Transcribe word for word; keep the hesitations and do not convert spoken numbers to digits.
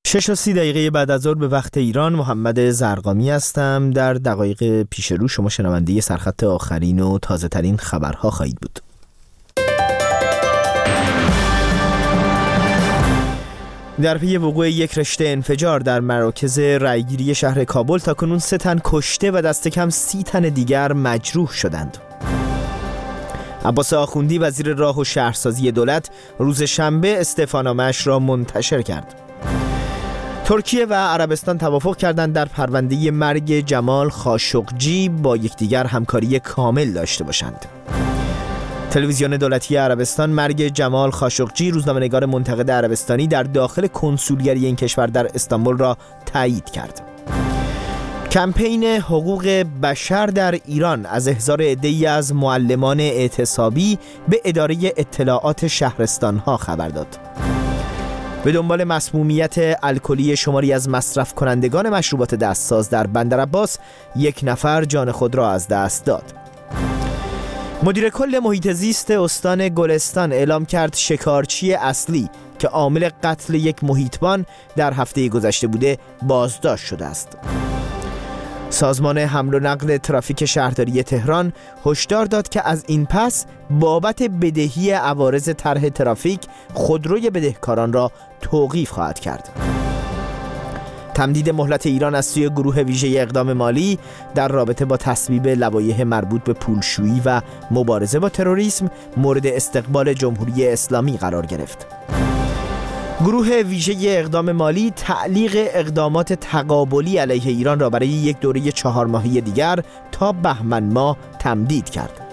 شش و سی دقیقه بعد از ظهر به وقت ایران، محمد زرقامی هستم. در دقایق پیش رو شما شنونده سرخط آخرین و تازه ترین خبرها خواهید بود. در پی وقوع یک رشته انفجار در مراکز رایگیری شهر کابل تاکنون سه تن کشته و دست کم سی تن دیگر مجروح شدند. عباس آخوندی وزیر راه و شهرسازی دولت روز شنبه استعفانامه‌اش را منتشر کرد. ترکیه و عربستان توافق کردند در پرونده مرگ جمال خاشقجی با یکدیگر همکاری کامل داشته باشند. تلویزیون دولتی عربستان مرگ جمال خاشقجی، روزنامه‌نگار منتقد عربستانی، در داخل کنسولگری این کشور در استانبول را تایید کرد. کمپین حقوق بشر در ایران از احضار عده‌ای از معلمان اعتصابی به اداره اطلاعات شهرستان‌ها خبر داد. به دنبال مسمومیت الکلی شماری از مصرف کنندگان مشروبات دستساز در بندرعباس، یک نفر جان خود را از دست داد. مدیر کل محیط زیست استان گلستان اعلام کرد شکارچی اصلی که عامل قتل یک محیطبان در هفته گذشته بوده بازداشت شده است. سازمان حمل و نقل ترافیک شهرداری تهران هشدار داد که از این پس بابت بدهی عوارض طرح ترافیک خودروی بدهکاران را توقیف خواهد کرد. تمدید مهلت ایران از سوی گروه ویژه اقدام مالی در رابطه با تصویب لوایح مربوط به پولشویی و مبارزه با تروریسم مورد استقبال جمهوری اسلامی قرار گرفت. گروه ویژه اقدام مالی تعلیق اقدامات تقابلی علیه ایران را برای یک دوره چهار ماهه دیگر تا بهمن ماه تمدید کرد.